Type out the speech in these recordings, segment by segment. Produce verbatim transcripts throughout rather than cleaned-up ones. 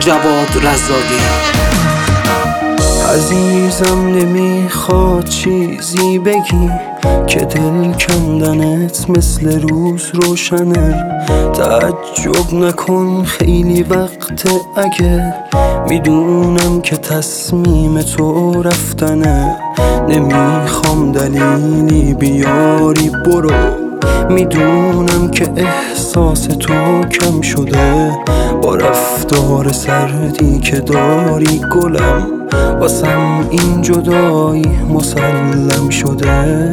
جواد رزاقی. عزیزم نمیخواد چیزی بگی که دل کندنت مثل روز روشنه. تعجب نکن خیلی وقت اگه میدونم که تصمیم تو رفتنه. نمیخوام دلیلی بیاری برو، میدونم که احساس تو کم شده با رفتار سردی که داری گلم. واسم این جدایی مسلم شده.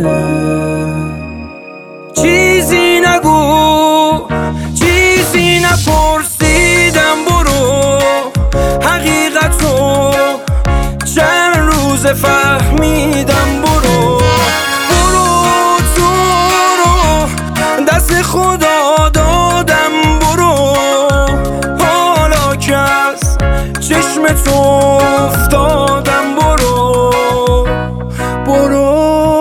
چیزی نگو، چیزی نپرسیدم برو، حقیقتو چند روز فهمیدم برو. برو تو رو دست خدا دادم برو، حالا که از چشم تو افتادم برو برو.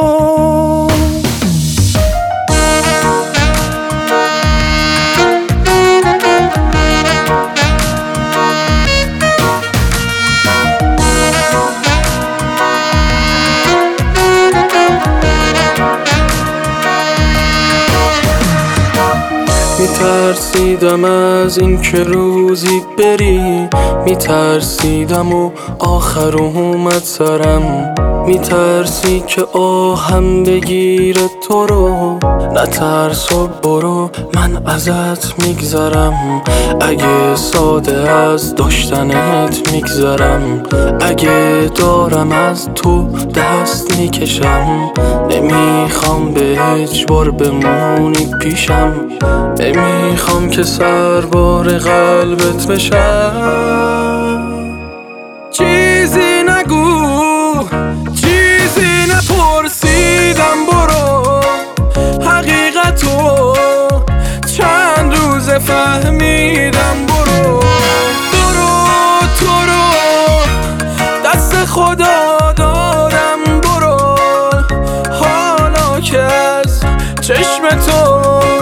میترسیدم از این که روزی بری، میترسیدم و آخر اومد سرم. میترسی که آهم بگیره تو رو، نترس و برو من ازت میگذرم. اگه ساده از داشتنت میگذرم، اگه دارم از تو دست میکشم. نمیخوام به اجبار بمونی پیشم، نمیخوام که سربار قلبت بشم. چیزی نگو، چیزی نپرسیدم برو، حقیقتو چند روز فهمیدم برو. برو تو رو دست خدا دارم برو، حالا که از چشم تو